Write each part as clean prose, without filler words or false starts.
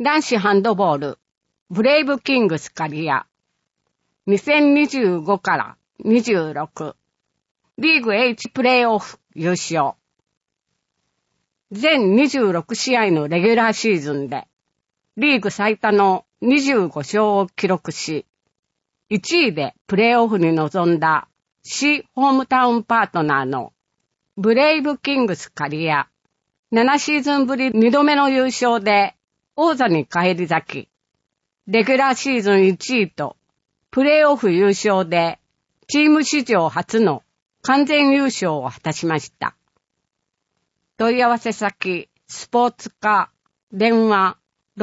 男子ハンドボール、ブレイブキングス刈谷。2025から26。リーグ H プレイオフ優勝。全26試合のレギュラーシーズンで、リーグ最多の25勝を記録し、1位でプレイオフに臨んだ市ホームタウンパートナーのブレイブキングス刈谷。7シーズンぶり2度目の優勝で王座に返り咲き、レギュラーシーズン1位とプレイオフ優勝でチーム史上初の完全優勝を果たしました。問い合わせ先、スポーツ課、電話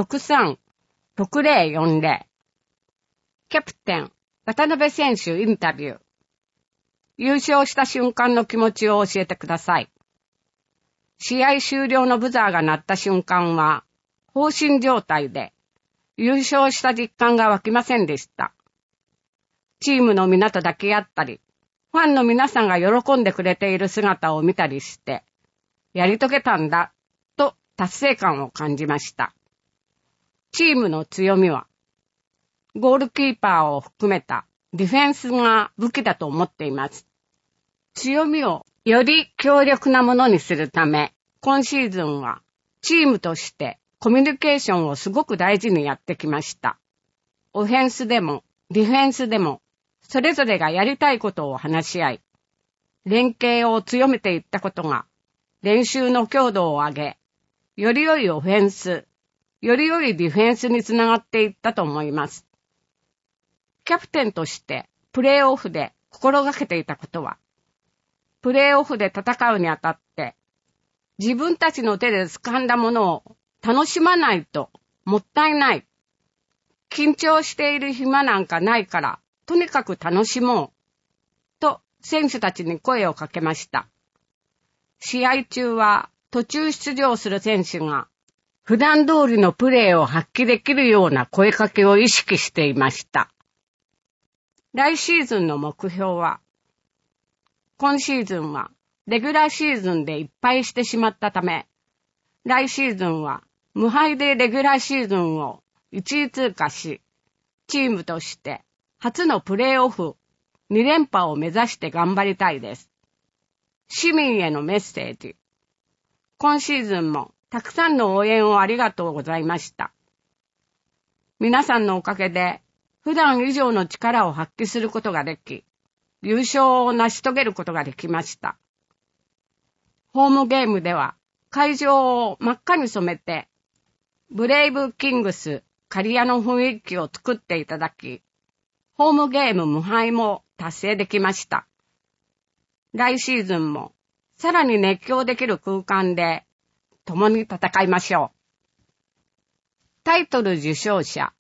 63-6040。キャプテン、渡辺選手インタビュー。優勝した瞬間の気持ちを教えてください。試合終了のブザーが鳴った瞬間は、放心状態で、優勝した実感が湧きませんでした。チームの皆と抱き合ったり、ファンの皆さんが喜んでくれている姿を見たりして、やり遂げたんだ、と達成感を感じました。チームの強みは、ゴールキーパーを含めたディフェンスが武器だと思っています。強みをより強力なものにするため、今シーズンはチームとしてコミュニケーションをすごく大事にやってきました。オフェンスでもディフェンスでもそれぞれがやりたいことを話し合い、連携を強めていったことが練習の強度を上げ、より良いオフェンス、より良いディフェンスにつながっていったと思います。キャプテンとしてプレーオフで心がけていたことは、プレーオフで戦うにあたって、自分たちの手で掴んだものを楽しまないともったいない。緊張している暇なんかないから、とにかく楽しもう。と選手たちに声をかけました。試合中は途中出場する選手が、普段通りのプレーを発揮できるような声かけを意識していました。来シーズンの目標は、今シーズンはレギュラーシーズンでいっぱいしてしまったため、来シーズンは無敗でレギュラーシーズンを1位通過し、チームとして初のプレーオフ2連覇を目指して頑張りたいです。市民へのメッセージ。今シーズンもたくさんの応援をありがとうございました。皆さんのおかげで普段以上の力を発揮することができ、優勝を成し遂げることができました。ホームゲームでは会場を真っ赤に染めて、ブレイブキングス刈谷の雰囲気を作っていただき、ホームゲーム無敗も達成できました。来シーズンもさらに熱狂できる空間で共に戦いましょう。タイトル受賞者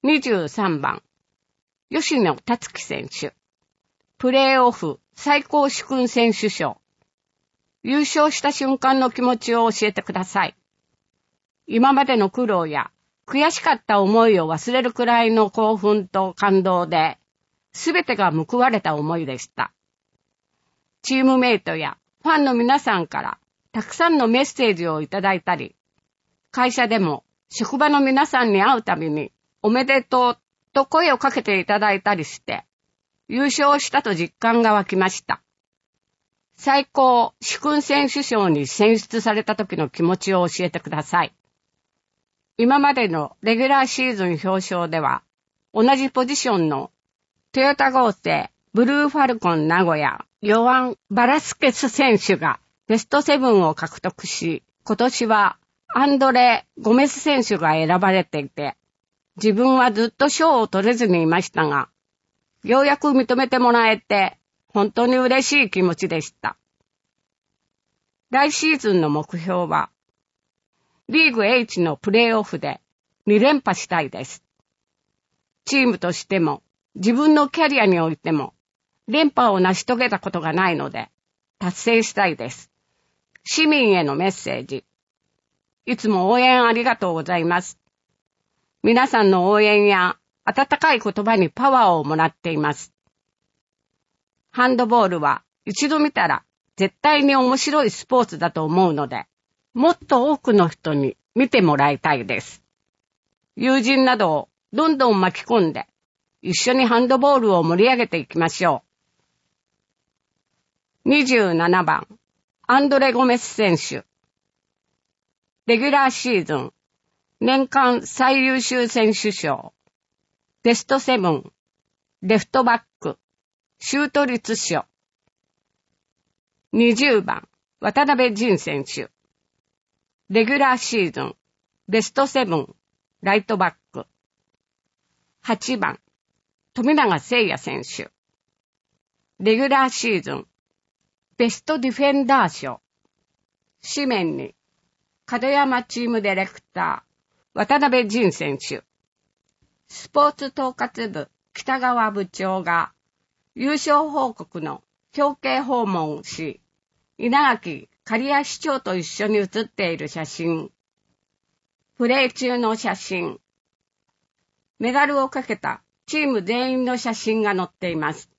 23番吉野達樹選手、プレーオフ最高主勲選手賞。優勝した瞬間の気持ちを教えてください。今までの苦労や悔しかった思いを忘れるくらいの興奮と感動で、すべてが報われた思いでした。チームメイトやファンの皆さんからたくさんのメッセージをいただいたり、会社でも職場の皆さんに会うたびにおめでとうと声をかけていただいたりして、優勝したと実感が湧きました。最高主勲選手賞に選出された時の気持ちを教えてください。今までのレギュラーシーズン表彰では、同じポジションのトヨタ合成ブルーファルコン名古屋ヨアン・バラスケス選手がベスト7を獲得し、今年はアンドレ・ゴメス選手が選ばれていて、自分はずっと賞を取れずにいましたが、ようやく認めてもらえて、本当に嬉しい気持ちでした。来シーズンの目標は、リーグ H のプレーオフで2連覇したいです。チームとしても、自分のキャリアにおいても、連覇を成し遂げたことがないので、達成したいです。市民へのメッセージ。いつも応援ありがとうございます。皆さんの応援や温かい言葉にパワーをもらっています。ハンドボールは一度見たら絶対に面白いスポーツだと思うので、もっと多くの人に見てもらいたいです。 友人などをどんどん巻き込んで、一緒にハンドボールを盛り上げていきましょう。27番、アンドレ・ゴメス選手。レギュラーシーズン、年間最優秀選手賞、ベストセブン、レフトバック、シュート率賞。20番、渡辺仁選手。レギュラーシーズン、ベストセブン、ライトバック。8番、富永誠也選手。レギュラーシーズン、ベストディフェンダー賞。紙面に、門山チームディレクター、渡辺仁選手。スポーツ統括部、北川部長が、優勝報告の表敬訪問をし、稲垣刈谷市長と一緒に写っている写真。プレー中の写真。メダルをかけたチーム全員の写真が載っています。